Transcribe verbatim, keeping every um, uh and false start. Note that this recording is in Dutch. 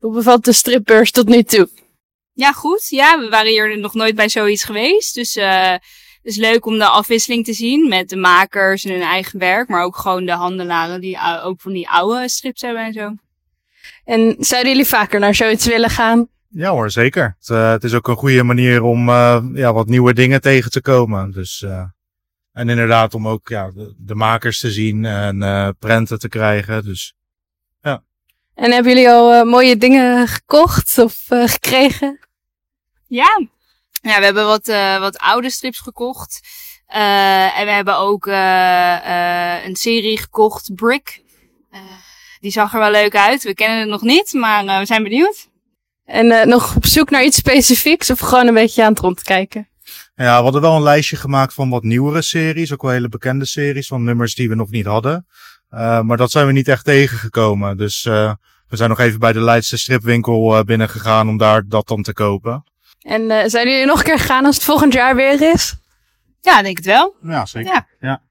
Hoe bevalt de stripbeurs tot nu toe? Ja, goed. Ja, we waren hier nog nooit bij zoiets geweest. Dus uh, het is leuk om de afwisseling te zien met de makers en hun eigen werk. Maar ook gewoon de handelaren die uh, ook van die oude strips hebben en zo. En zouden jullie vaker naar zoiets willen gaan? Ja hoor, zeker. Het, uh, het is ook een goede manier om uh, ja, wat nieuwe dingen tegen te komen. Dus, uh, en inderdaad om ook ja, de, de makers te zien en uh, prenten te krijgen. Dus, ja. En hebben jullie al uh, mooie dingen gekocht of uh, gekregen? Ja. Ja, we hebben wat, uh, wat oude strips gekocht. Uh, en we hebben ook uh, uh, een serie gekocht, Brick. Uh, die zag er wel leuk uit. We kennen het nog niet, maar uh, we zijn benieuwd. En uh, nog op zoek naar iets specifieks of gewoon een beetje aan het rondkijken? Ja, we hadden wel een lijstje gemaakt van wat nieuwere series. Ook wel hele bekende series van nummers die we nog niet hadden. Uh, maar dat zijn we niet echt tegengekomen. Dus uh, we zijn nog even bij de Leidse stripwinkel uh, binnen gegaan om daar dat dan te kopen. En uh, zijn jullie nog een keer gaan als het volgend jaar weer is? Ja, denk het wel. Ja, zeker. Ja. Ja.